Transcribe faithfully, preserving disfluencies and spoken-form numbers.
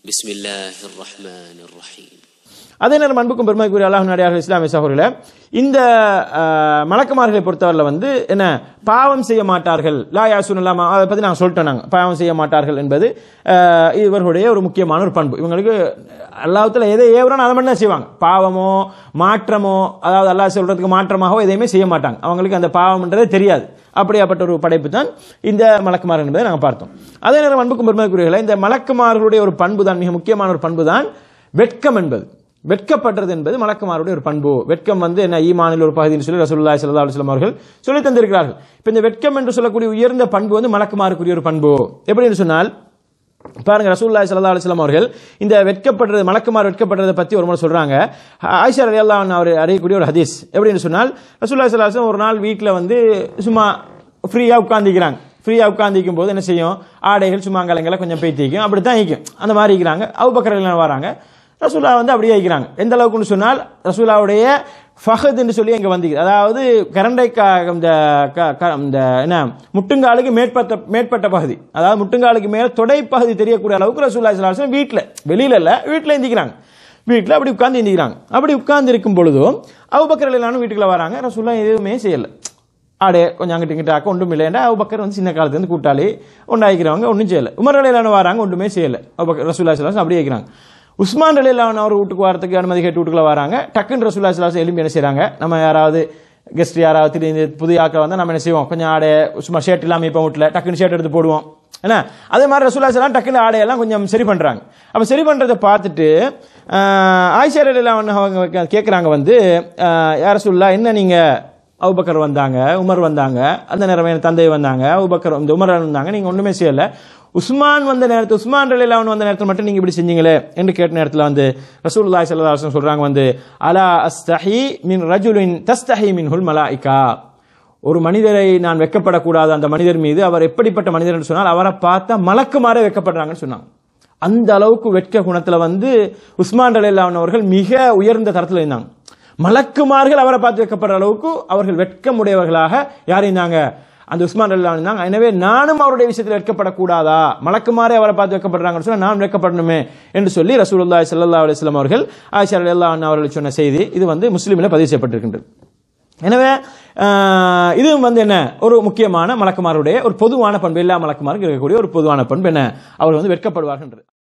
பிஸ்மில்லாஹிர் ரஹ்மானிர் ரஹீம். அதே நேரம் அன்புக்கும் பெருமைக்குரிய அல்லாஹ் நடிகார்கள் இஸ்லாமிய சகோதரர்களே, இந்த மலக்குமார்களை பொறுத்தவரையில் வந்து என்ன பாவம் செய்ய மாட்டார்கள். லா யாசுனல்லாம அதை பற்றி நாங்கள் சொல்லிட்டோம். நாங்கள் பாவம் செய்ய மாட்டார்கள் என்பது இவர்களுடைய ஒரு முக்கியமான ஒரு பண்பு. இவங்களுக்கு அல்லாஹ்வுத்தாலா எதை ஏவுறானோ அதை மட்டும் தான் செய்வாங்க. பாவமோ மாற்றமோ, அதாவது அல்லாஹ் சொல்றதுக்கு மாற்றமாகவோ எதையுமே செய்ய மாட்டாங்க. அவங்களுக்கு அந்த பாவம்ன்றதே தெரியாது. அப்படியாப்பட்ட ஒரு படைப்பு தான் இந்த மலக்குமார்கள் என்பதை நாங்கள் பார்த்தோம். அதே நேரம் அன்புக்கும் பெருமைக்குரியவர்களே, இந்த மலக்குமார்களுடைய ஒரு பண்பு தான், மிக முக்கியமான ஒரு பண்பு தான் வெட்கம் என்பது. வெட்கப்படுறது என்பது மலக்குமாருடைய ஒரு பண்பு. வெட்கம் வந்து என்ன ஈமானில் ஒரு பகுதின்னு சொல்லி ரசூலுல்லாஹி ஸல்லல்லாஹு அலைஹி வஸல்லம் அவர்கள் சொல்லி தந்திருக்கிறார்கள். இப்போ இந்த வெட்கம் என்று சொல்லக்கூடிய உயர்ந்த பண்பு வந்து மலக்குமாருக்குரிய ஒரு பண்பு. எப்படின்னு சொன்னால் பாருங்க, ரசூலுல்லாஹி ஸல்லல்லாஹு அலைஹி வஸல்லம் அவர்கள் இந்த வெட்கப்படுறது, மலக்குமார் வெட்கப்படுறதை பற்றி ஒரு முறை சொல்றாங்க. ஆயிஷா ரலியல்லாஹு அன்ஹா அவர் அறியக்கூடிய ஒரு ஹதீஸ். எப்படின்னு சொன்னால் ரசூலுல்லாஹி ஸல்லல்லாஹு அலைஹி வஸல்லம் ஒரு நாள் வீட்டில் வந்து சும்மா ஃப்ரீயா உட்கார்ந்திக்கிறாங்க. ஃப்ரீயா உட்கார்ந்திக்கும் போது என்ன செய்யும், ஆடைகள் சும்மாங்கலங்களை கொஞ்சம் பேத்திக்கும், அப்படித்தான் ஈக்கும். அந்த மாதிரி இருக்கிறாங்க. அபூபக்கர் ரலியல்லாஹு வராங்க. ரசூலா வந்து அப்படியே வைக்கிறாங்க. எந்த அளவுக்குன்னு சொன்னால் ரசூலாவுடைய ஃபஹத் என்று சொல்லி அங்கே வந்து, அதாவது கரண்டைக்காக இந்த என்ன முட்டுங்காலுக்கு மேற்பட்ட மேற்பட்ட பகுதி, அதாவது முட்டுங்காலுக்கு மேல தொடை பகுதி தெரியக்கூடிய அளவுக்கு ரசூலுல்லாஹி ஸல்லல்லாஹு அலைஹி வஸல்லம் வீட்டில், வெளியில இல்ல, வீட்டில் எந்திக்கிறாங்க. வீட்டில் அப்படி உட்கார்ந்து எந்திக்கிறாங்க. அப்படி உட்கார்ந்து இருக்கும் பொழுதும் அபூபக்கர் ரலியல்லாஹு வீட்டுக்குள்ள வராங்க. ரசூலுல்லாஹ் எதுவுமே செய்யலை. ஆடே கொஞ்சம் அங்கிட்டு இங்கிட்ட ஆக்க ஒன்றும் இல்லைண்டா அபூபக்கர் வந்து சின்ன காலத்துலேருந்து கூட்டாளி ஒன்றாக்கிறவங்க ஒன்றும் செய்யலை. உமர் ரலியல்லாஹு வராங்க, ஒன்றுமே செய்யலை. அபூபக்கர் ரசூலுல்லாஹி ஸல்லல்லாஹு அலைஹி வஸல்லம் அப்படியே வைக்கிறாங்க. உஸ்மான் ரலியல்லாஹு அன்ஹு அவர் வீட்டுக்கு வரதுக்கு அனுமதி கேட்டு வீட்டுக்குள்ள வராங்க. டக்குன்னு ரசூலுல்லாஹி ஸல்லல்லாஹு அலைஹி வஸல்லம் எலும்பி என்ன செய்றாங்க, நம்ம யாராவது கெஸ்ட் யாராவது திடீர்னு புதிய ஆக்கள் வந்தால் நம்ம என்ன செய்வோம், கொஞ்சம் ஆடை சும்மா ஷர்ட் இல்லாமல் இப்போ வீட்டில் டக்குன்னு ஷர்ட் எடுத்து போடுவோம். ஏன்னா அதே மாதிரி ரசூலுல்லாஹி ஸல்லல்லாஹு அலைஹி வஸல்லம் டக்குன்னு ஆடையெல்லாம் கொஞ்சம் சரி பண்ணுறாங்க. அப்போ சரி பண்ணுறதை பார்த்துட்டு ஆயிஷா ரலியல்லாஹு அன்ஹா அவங்க கேட்குறாங்க வந்து, யார் ரசூலுல்லாஹ் என்ன நீங்கள் அபூபக்கர் வந்தாங்க, உமர் வந்தாங்க, அந்த நேரம் என் தந்தை வந்தாங்க, அபூபக்கர் இந்த உமர் வந்தாங்க, நீங்கள் ஒன்றுமே செய்யலை. உஸ்மான் வந்த நேரத்தில், உஸ்மான் ரலியல்லாஹு அன்ஹு வந்த நேரத்தில் மட்டும் நீங்க இப்படி செஞ்சீங்களே என்று கேட்ட நேரத்தில் வந்து ரசூலுல்லாஹி ஸல்லல்லாஹு அலைஹி வஸல்லம் சொல்றாங்க வந்து, அலா அஸ்தஹி மின் ரஜுலின் தஸ்தஹி மின்ஹுல் மலாயிகா. ஒரு மனிதரை நான் வெட்கப்படக்கூடாது அந்த மனிதர் மீது, அவர் எப்படிப்பட்ட மனிதர் என்று சொன்னால் அவரை பார்த்தா மலக்குமாரே வெட்கப்படுறாங்கன்னு சொன்னாங்க. அந்த அளவுக்கு வெட்க குணத்துல வந்து உஸ்மான் ரலியல்லாஹு அன்ஹு அவர்கள் மிக உயர்ந்த தரத்தில் இருந்தாங்க. மலக்குமார்கள் அவரை பார்த்து வெட்கப்படுற அளவுக்கு அவர்கள் வெட்கமுடையவர்களாக யார் இருந்தாங்க, அந்த உஸ்மான் ரலியல்லாஹு அன்ஹு இருந்தாங்க. எனவே நானும் அவருடைய விஷயத்தில் வெட்கப்படக்கூடாதா, மலக்குமாரே அவரை பார்த்து வெட்கப்படுறாங்கன்னு சொன்னா நான் வெட்கப்படணுமே என்று சொல்லி ரசூலுல்லாஹி ஸல்லல்லாஹு அலைஹி வஸல்லம் அவர்கள் ஆயிஷா ரலியல்லாஹு அன்ஹா அவர்கள் சொன்ன செய்தி இது வந்து முஸ்லிமில் பதிவு செய்யப்பட்டிருக்கின்றது. எனவே இதுவும் வந்து என்ன ஒரு முக்கியமான மலக்குமாருடைய ஒரு பொதுவான பண்பு, எல்லா மலக்குமாருக்கும் இருக்கக்கூடிய ஒரு பொதுவான பண்பு என்ன, அவர்கள் வந்து வெட்கப்படுவார்கள்.